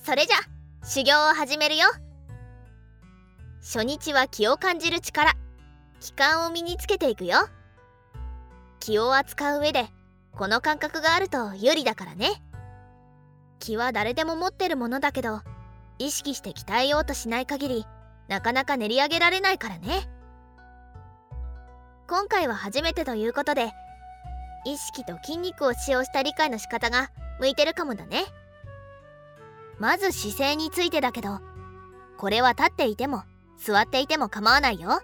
それじゃ修行を始めるよ。初日は気を感じる力、気感を身につけていくよ。気を扱う上でこの感覚があると有利だからね。気は誰でも持ってるものだけど、意識して鍛えようとしない限りなかなか練り上げられないからね。今回は初めてということで、意識と筋肉を使用した理解の仕方が向いてるかもだね。まず姿勢についてだけど、これは立っていても座っていても構わないよ。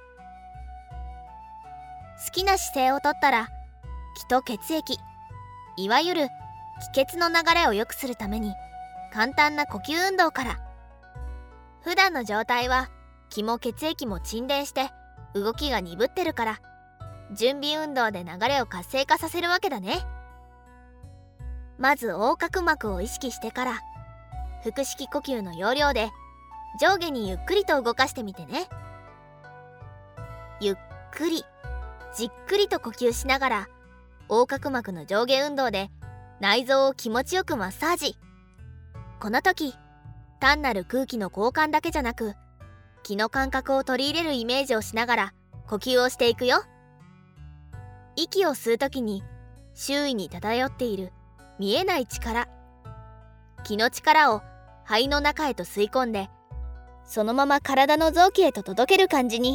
好きな姿勢をとったら、気と血液、いわゆる気血の流れを良くするために簡単な呼吸運動から。普段の状態は気も血液も沈殿して動きが鈍ってるから、準備運動で流れを活性化させるわけだね。まず横隔膜を意識してから、腹式呼吸の要領で上下にゆっくりと動かしてみてね。ゆっくりじっくりと呼吸しながら、横隔膜の上下運動で内臓を気持ちよくマッサージ。この時単なる空気の交換だけじゃなく、気の感覚を取り入れるイメージをしながら呼吸をしていくよ。息を吸う時に周囲に漂っている見えない力、気の力を肺の中へと吸い込んで、そのまま体の臓器へと届ける感じに。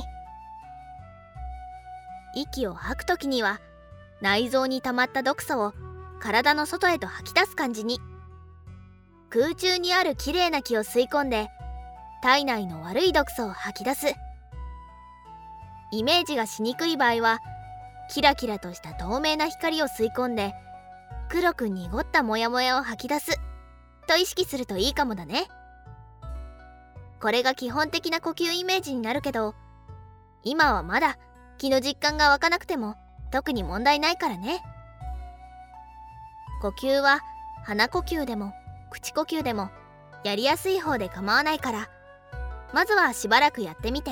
息を吐く時には内臓に溜まった毒素を体の外へと吐き出す感じに。空中にあるきれいな気を吸い込んで、体内の悪い毒素を吐き出す。イメージがしにくい場合は、キラキラとした透明な光を吸い込んで、黒く濁ったモヤモヤを吐き出すと意識するといいかもだね。これが基本的な呼吸イメージになるけど、今はまだ気の実感が湧かなくても特に問題ないからね。呼吸は鼻呼吸でも口呼吸でもやりやすい方で構わないから、まずはしばらくやってみて。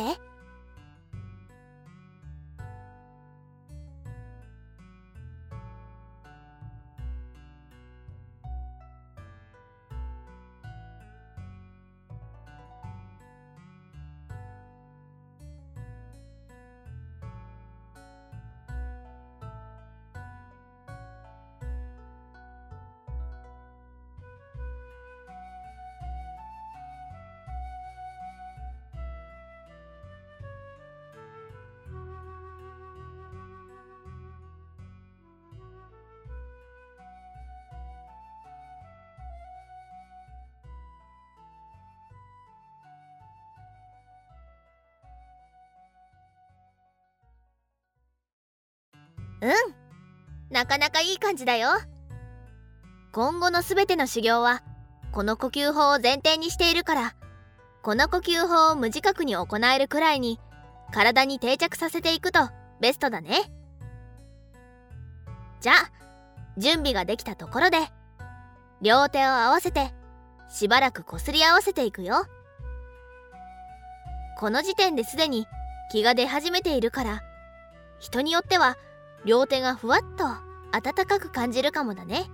なかなかいい感じだよ。今後のすべての修行はこの呼吸法を前提にしているから、この呼吸法を無自覚に行えるくらいに体に定着させていくとベストだね。じゃあ準備ができたところで、両手を合わせてしばらくこすり合わせていくよ。この時点ですでに気が出始めているから、人によっては両手がふわっと温かく感じるかもだね。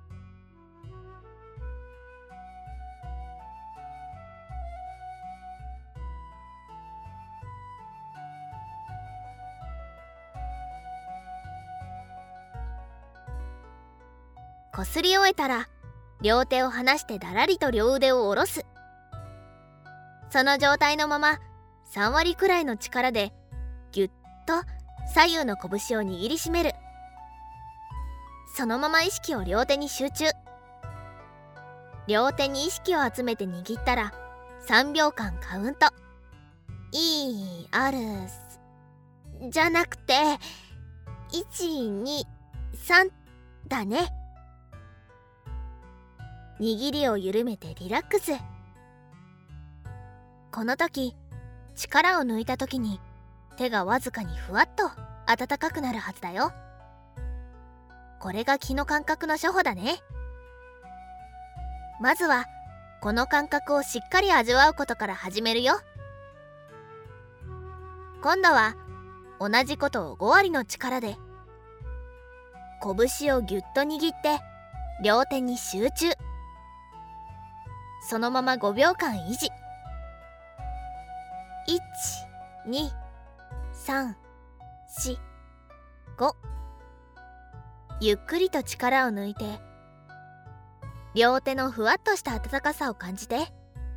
こすり終えたら、両手を離してだらりと両腕を下ろす。その状態のまま3割くらいの力でぎゅっと左右の拳を握りしめる。そのまま意識を両手に集中。両手に意識を集めて握ったら3秒間カウント。いあるじゃなくて123だね。握りを緩めてリラックス。この時力を抜いた時に手がわずかにふわっと温かくなるはずだよ。これが気の感覚の初歩だね。まずはこの感覚をしっかり味わうことから始めるよ。今度は同じことを5割の力で、拳をぎゅっと握って両手に集中。 そのまま5秒間維持。12345。ゆっくりと力を抜いて、両手のふわっとした温かさを感じて。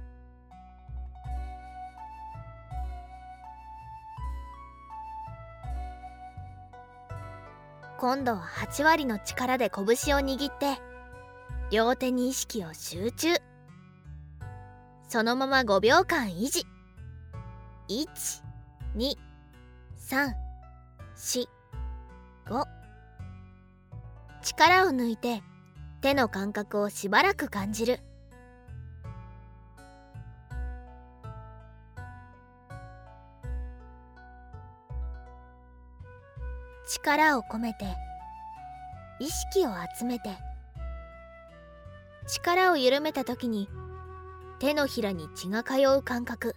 今度は8割の力で拳を握って両手に意識を集中。そのまま5秒間維持。12345。力を抜いて手の感覚をしばらく感じる。力を込めて意識を集めて、力を緩めた時に手のひらに血が通う感覚、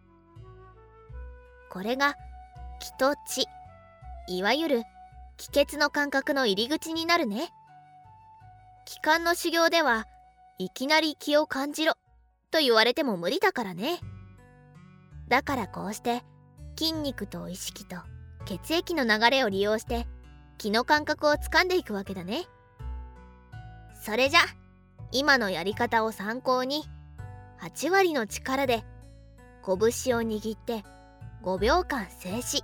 これが気と血、いわゆる気血の感覚の入り口になるね。気管の修行ではいきなり気を感じろと言われても無理だからね。だからこうして筋肉と意識と血液の流れを利用して気の感覚をつかんでいくわけだね。それじゃ今のやり方を参考に8割の力で拳を握って5秒間静止。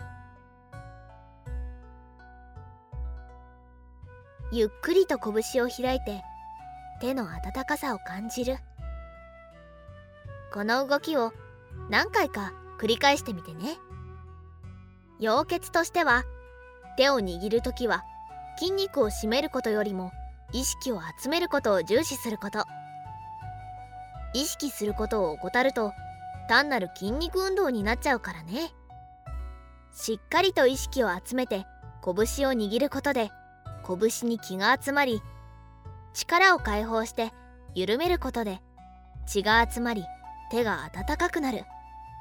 ゆっくりと拳を開いて手の温かさを感じる。この動きを何回か繰り返してみてね。要訣としては、手を握るときは筋肉を締めることよりも意識を集めることを重視すること。意識することを怠ると単なる筋肉運動になっちゃうからね。しっかりと意識を集めて拳を握ることで拳に気が集まり、力を解放して緩めることで血が集まり手が温かくなる。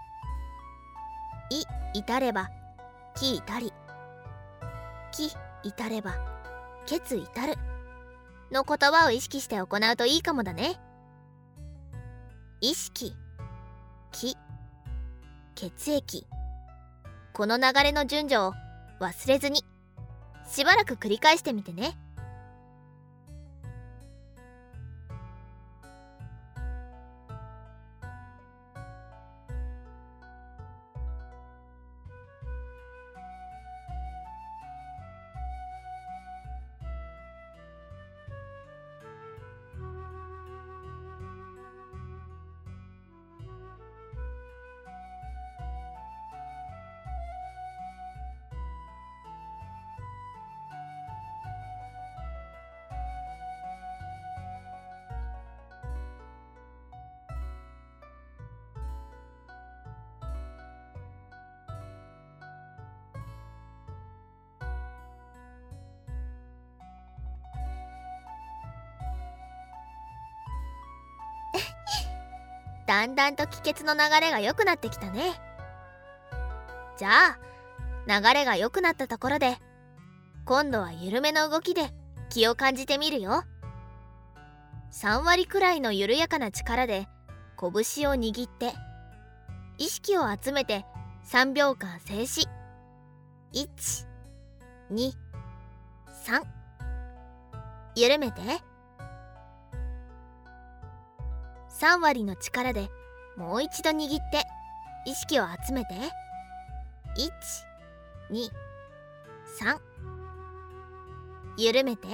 至れば気至り、気至れば血至るの言葉を意識して行うといいかもだね。意識、気、血液、この流れの順序を忘れずにしばらく繰り返してみてね。だんだんと気血の流れが良くなってきたね。じゃあ流れが良くなったところで今度は緩めの動きで気を感じてみるよ。3割くらいの緩やかな力で拳を握って意識を集めて3秒間静止。123。緩めて。3割の力でもう一度握って意識を集めて。123。緩めて。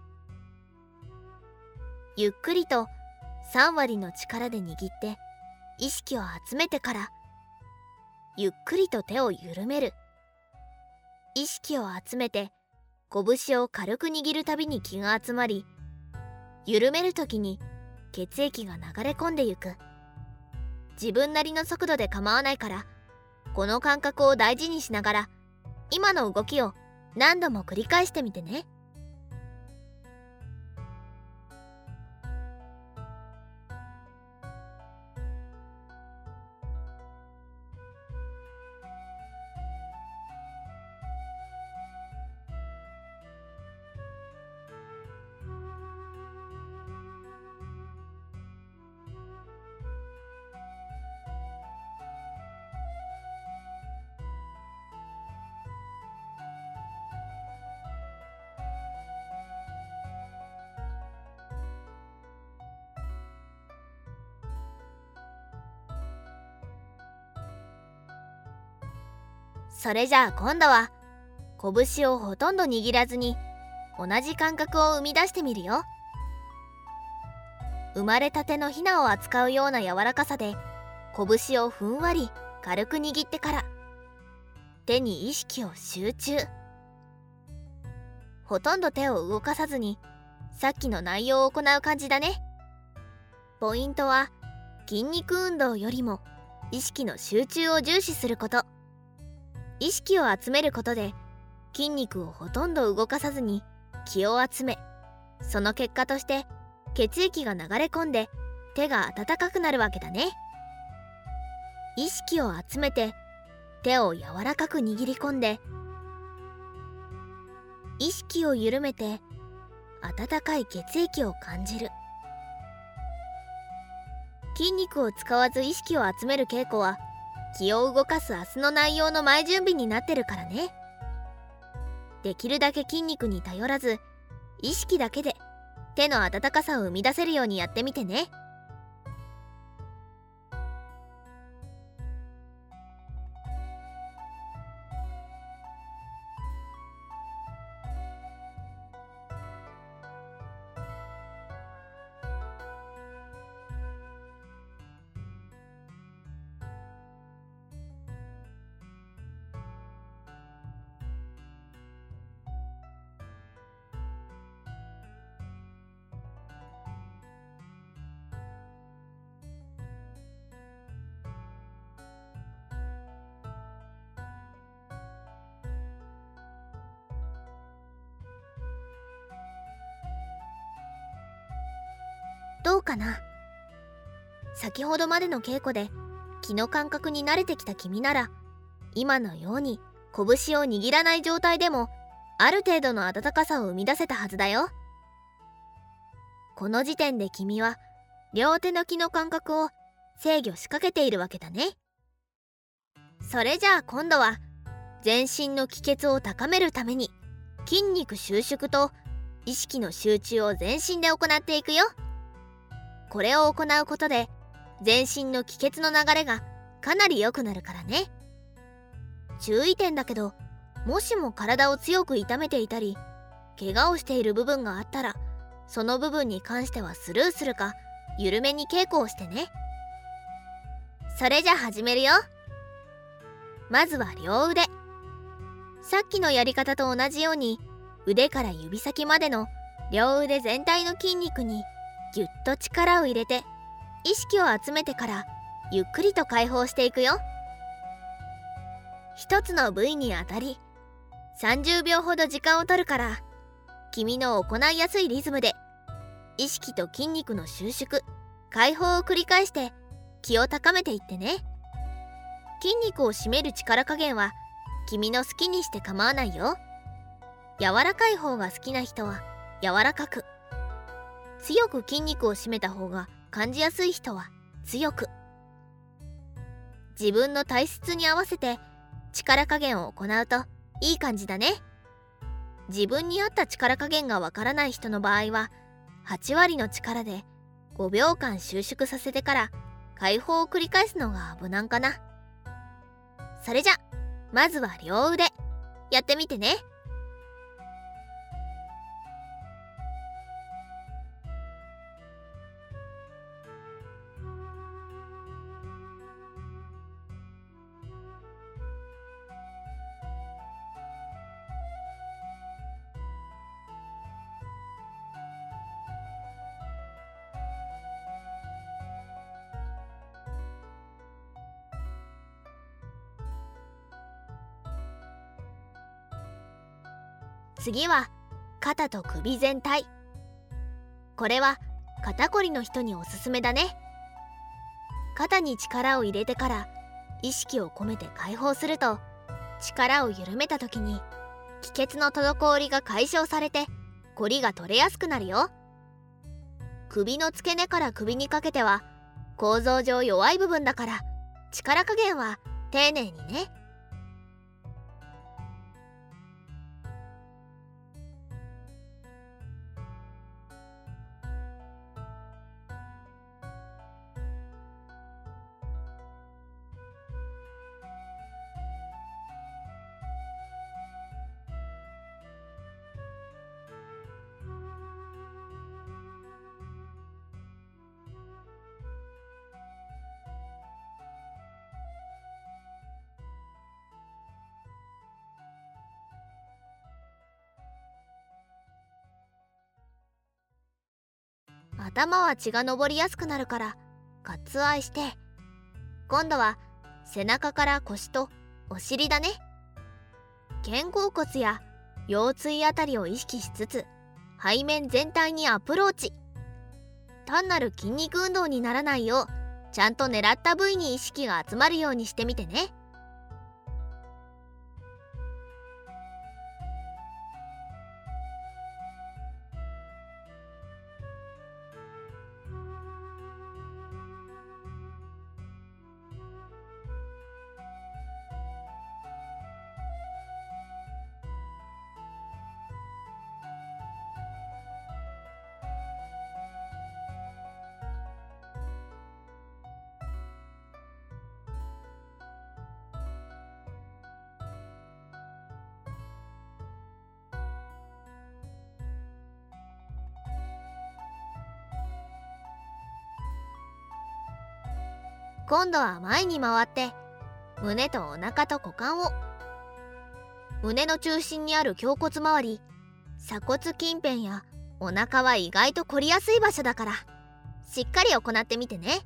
ゆっくりと3割の力で握って意識を集めてからゆっくりと手を緩める。意識を集めて拳を軽く握るたびに気が集まり、緩めるときに血液が流れ込んでゆく。自分なりの速度で構わないから、この感覚を大事にしながら今の動きを何度も繰り返してみてね。 それじゃあ今度は拳をほとんど握らずに同じ感覚を生み出してみるよ。生まれたてのヒナを扱うような柔らかさで拳をふんわり軽く握ってから手に意識を集中。ほとんど手を動かさずにさっきの内容を行う感じだね。ポイントは筋肉運動よりも意識の集中を重視すること。意識を集めることで筋肉をほとんど動かさずに気を集め、その結果として血液が流れ込んで手が温かくなるわけだね。意識を集めて手を柔らかく握り込んで、意識を緩めて温かい血液を感じる。筋肉を使わず意識を集める稽古は気を動かす明日の内容の前準備になってるからね。できるだけ筋肉に頼らず意識だけで手の温かさを生み出せるようにやってみてね。どうかな。先ほどまでの稽古で気の感覚に慣れてきた君なら、今のように拳を握らない状態でもある程度の温かさを生み出せたはずだよ。この時点で君は両手の気の感覚を制御しかけているわけだね。それじゃあ今度は全身の気血を高めるために筋肉収縮と意識の集中を全身で行っていくよ。これを行うことで全身の気血の流れがかなり良くなるからね。注意点だけど、もしも体を強く痛めていたり怪我をしている部分があったら、その部分に関してはスルーするか緩めに稽古をしてね。それじゃ始めるよ。まずは両腕。さっきのやり方と同じように腕から指先までの両腕全体の筋肉にぎゅっと力を入れて意識を集めてからゆっくりと解放していくよ。一つの部位にあたり30秒ほど時間を取るから、君の行いやすいリズムで意識と筋肉の収縮解放を繰り返して気を高めていってね。筋肉を締める力加減は君の好きにして構わないよ。柔らかい方が好きな人は柔らかく、強く筋肉を締めた方が感じやすい人は強く、自分の体質に合わせて力加減を行うといい感じだね。自分に合った力加減がわからない人の場合は8割の力で5秒間収縮させてから解放を繰り返すのが無難かな。それじゃまずは両腕やってみてね。次は肩と首全体。これは肩こりの人におすすめだね。肩に力を入れてから意識を込めて解放すると、力を緩めた時に気血の滞りが解消されてこりが取れやすくなるよ。首の付け根から首にかけては構造上弱い部分だから、力加減は丁寧にね。 頭は血が上りやすくなるから割愛して、今度は背中から腰とお尻だね。肩甲骨や腰椎あたりを意識しつつ背面全体にアプローチ。単なる筋肉運動にならないようちゃんと狙った部位に意識が集まるようにしてみてね。今度は前に回って胸とお腹と股間を、胸の中心にある胸骨周り、鎖骨近辺やお腹は意外と凝りやすい場所だからしっかり行ってみてね。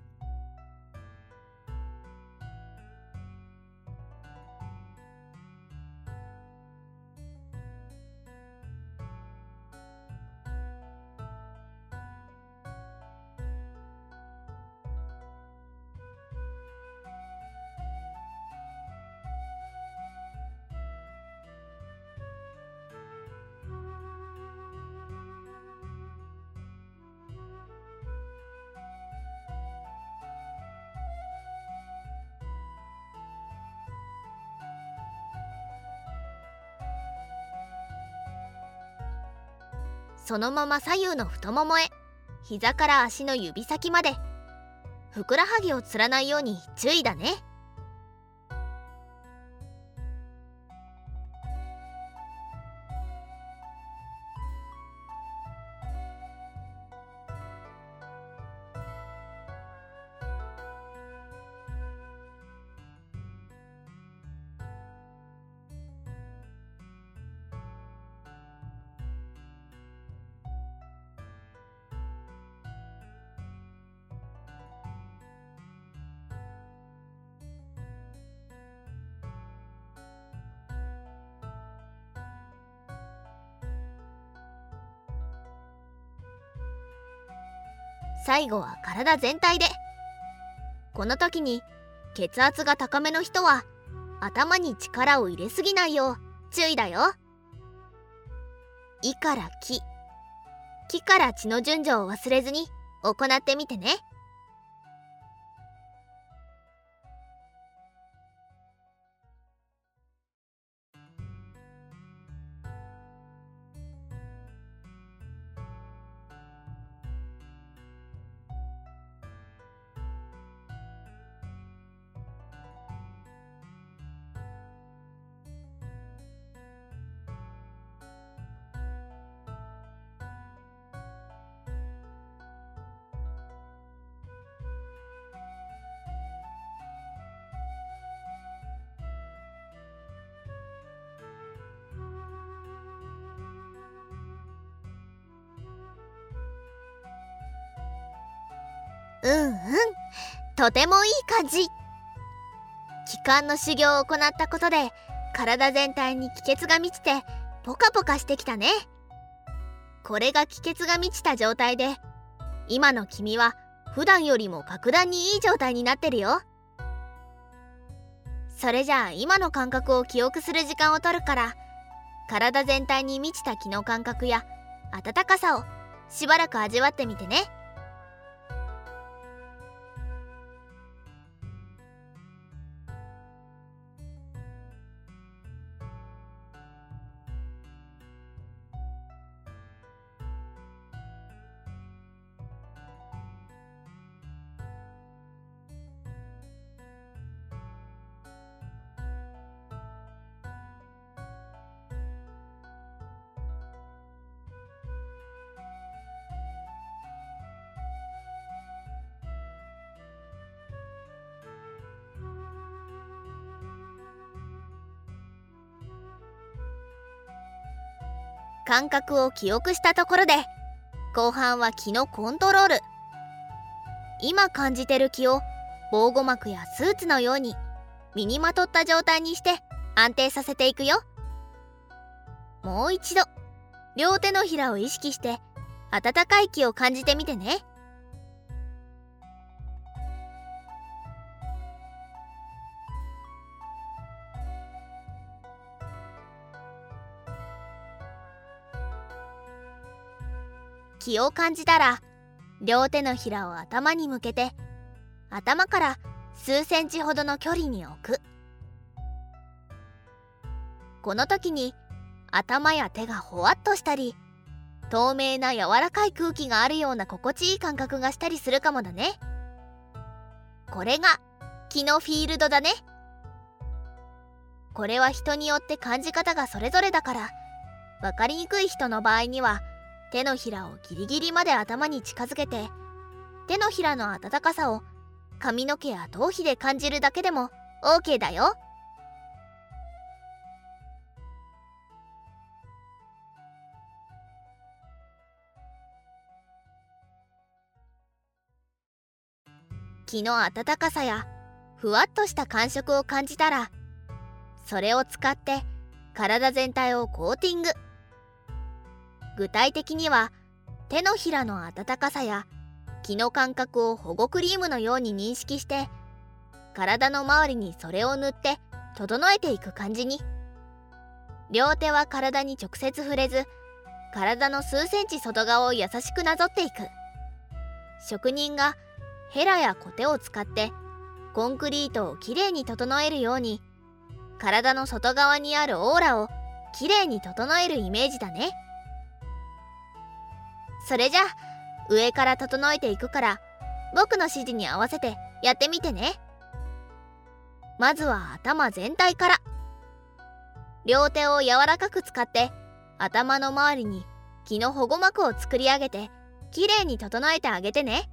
そのまま左右の太ももへ、膝から足の指先まで、ふくらはぎをつらないように注意だね。最後は体全体で。この時に血圧が高めの人は頭に力を入れすぎないよう注意だよ。胃から気、気から血の順序を忘れずに行ってみてね。とてもいい感じ。気管の修行を行ったことで体全体に気血が満ちてポカポカしてきたね。これが気血が満ちた状態で、今の君は普段よりも格段にいい状態になってるよ。それじゃあ今の感覚を記憶する時間を取るから、体全体に満ちた気の感覚や温かさをしばらく味わってみてね。感覚を記憶したところで、 後半は気のコントロール。今感じてる気を防護膜やスーツのように身にまとった状態にして安定させていくよ。もう一度両手のひらを意識して温かい気を感じてみてね。気を感じたら両手のひらを頭に向けて頭から数センチほどの距離に置く。この時に頭や手がほわっとしたり透明な柔らかい空気があるような心地いい感覚がしたりするかもだね。これが気のフィールドだね。これは人によって感じ方がそれぞれだから分かりにくい人の場合には手のひらをギリギリまで頭に近づけて手のひらの温かさを髪の毛や頭皮で感じるだけでも OK だよ。気の温かさやふわっとした感触を感じたらそれを使って体全体をコーティング。具体的には手のひらの温かさや気の感覚を保護クリームのように認識して体の周りにそれを塗って整えていく感じに。両手は体に直接触れず体の数センチ外側を優しくなぞっていく。職人がヘラやコテを使ってコンクリートをきれいに整えるように体の外側にあるオーラをきれいに整えるイメージだね。それじゃ上から整えていくから僕の指示に合わせてやってみてね。まずは頭全体から。両手を柔らかく使って頭の周りに気の保護膜を作り上げてきれいに整えてあげてね。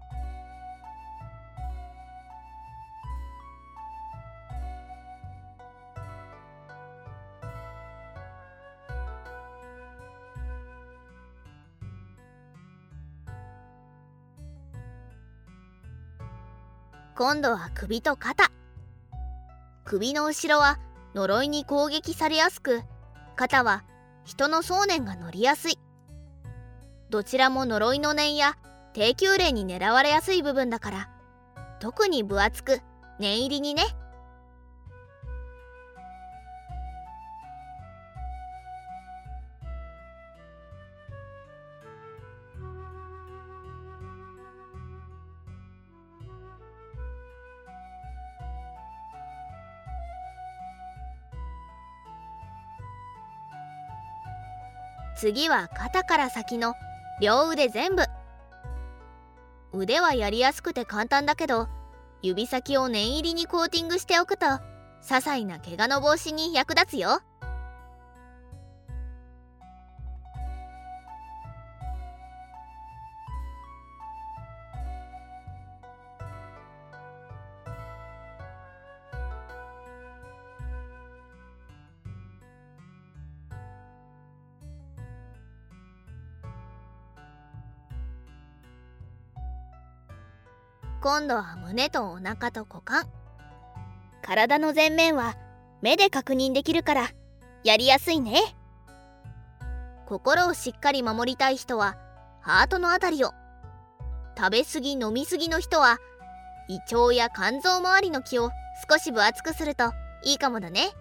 今度は首と肩。首の後ろは呪いに攻撃されやすく、肩は人の想念が乗りやすい。どちらも呪いの念や低級霊に狙われやすい部分だから特に分厚く念入りにね。次は肩から先の両腕全部。腕はやりやすくて簡単だけど指先を念入りにコーティングしておくと些細な怪我の防止に役立つよ。今度は胸とお腹と股間。体の前面は目で確認できるからやりやすいね。心をしっかり守りたい人はハートのあたりを、食べ過ぎ飲み過ぎの人は胃腸や肝臓周りの気を少し分厚くするといいかもだね。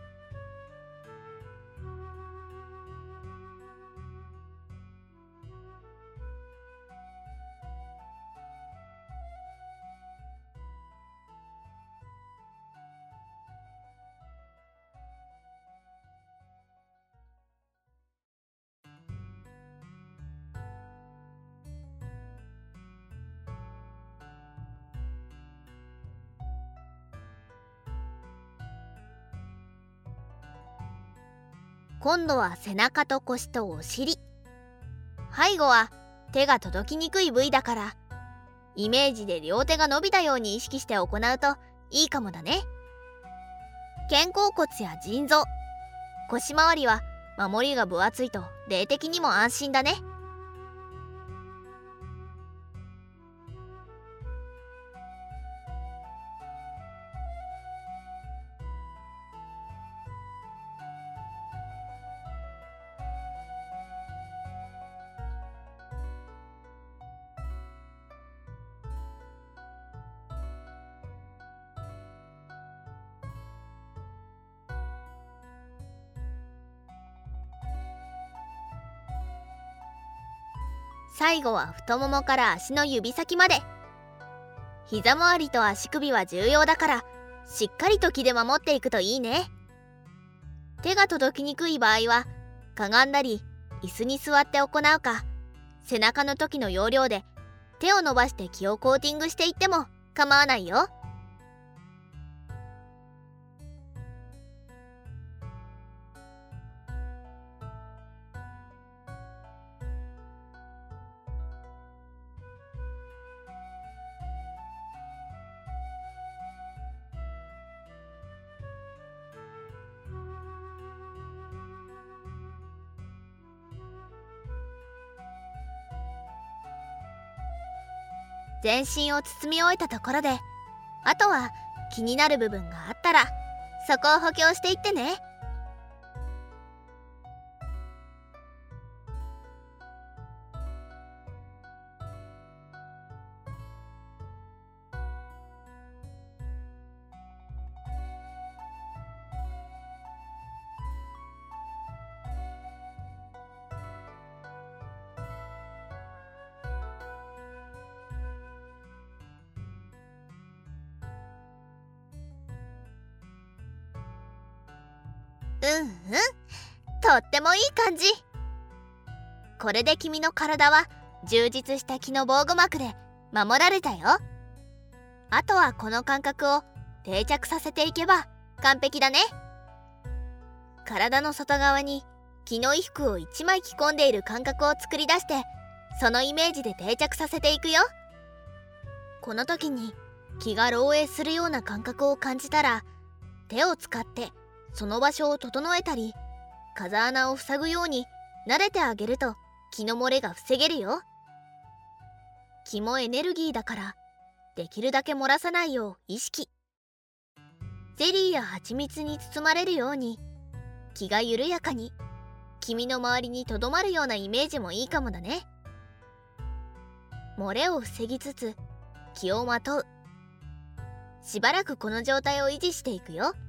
今度は背中と腰とお尻。背後は手が届きにくい部位だからイメージで両手が伸びたように意識して行うといいかもだね。肩甲骨や腎臓、腰回りは守りが分厚いと霊的にも安心だね。 最後は太ももから足の指先まで。膝周りと足首は重要だから、しっかりと気で守っていくといいね。手が届きにくい場合は、かがんだり椅子に座って行うか、背中の時の要領で手を伸ばして気をコーティングしていっても構わないよ。全身を包み終えたところで、あとは気になる部分があったらそこを補強していってね。とってもいい感じ。これで君の体は充実した気の防護膜で守られたよ。あとはこの感覚を定着させていけば完璧だね。体の外側に気の衣服を1枚着込んでいる感覚を作り出して、そのイメージで定着させていくよ。この時に気が漏洩するような感覚を感じたら、手を使ってその場所を整えたり、風穴を塞ぐように撫でてあげると気の漏れが防げるよ。気もエネルギーだから、できるだけ漏らさないよう意識。ゼリーや蜂蜜に包まれるように、気が緩やかに君の周りにとどまるようなイメージもいいかもだね。漏れを防ぎつつ気をまとう。しばらくこの状態を維持していくよ。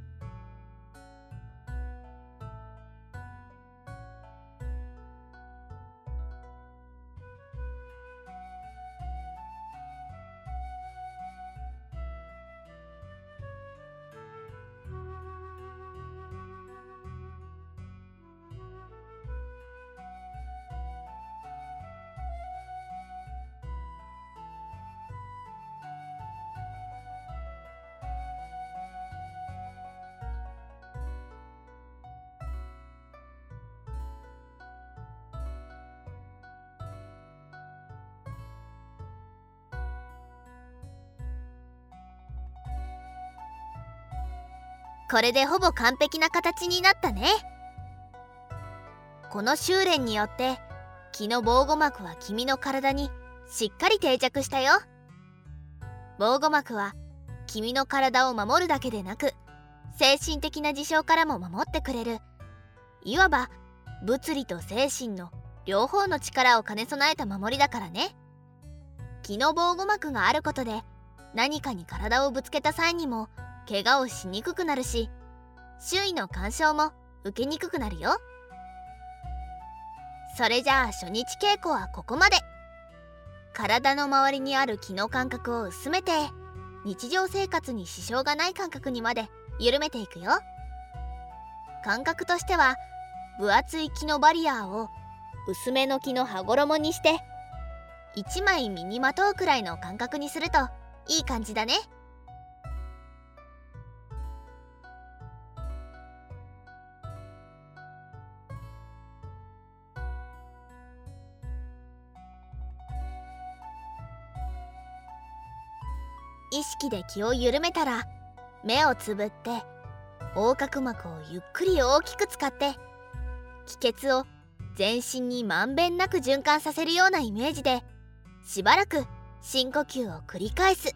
これでほぼ完璧な形になったね。この修練によって気の防護膜は君の体にしっかり定着したよ。防護膜は君の体を守るだけでなく、精神的な事象からも守ってくれる、いわば物理と精神の両方の力を兼ね備えた守りだからね。気の防護膜があることで、何かに体をぶつけた際にも怪我をしにくくなるし、周囲の干渉も受けにくくなるよ。それじゃあ初日稽古はここまで。体の周りにある気の感覚を薄めて、日常生活に支障がない感覚にまで緩めていくよ。感覚としては、分厚い気のバリアーを薄めの気の羽衣にして1枚身にまとうくらいの感覚にするといい感じだね。意識で気を緩めたら、目をつぶって横隔膜をゆっくり大きく使って気血を全身にまんべんなく循環させるようなイメージで、しばらく深呼吸を繰り返す。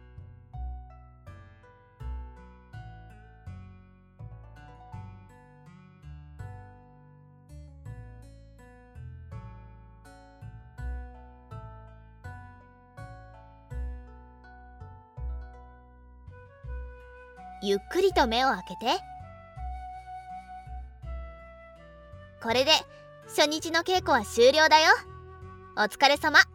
ゆっくりと目を開けて。これで初日の稽古は終了だよ。 お疲れ様。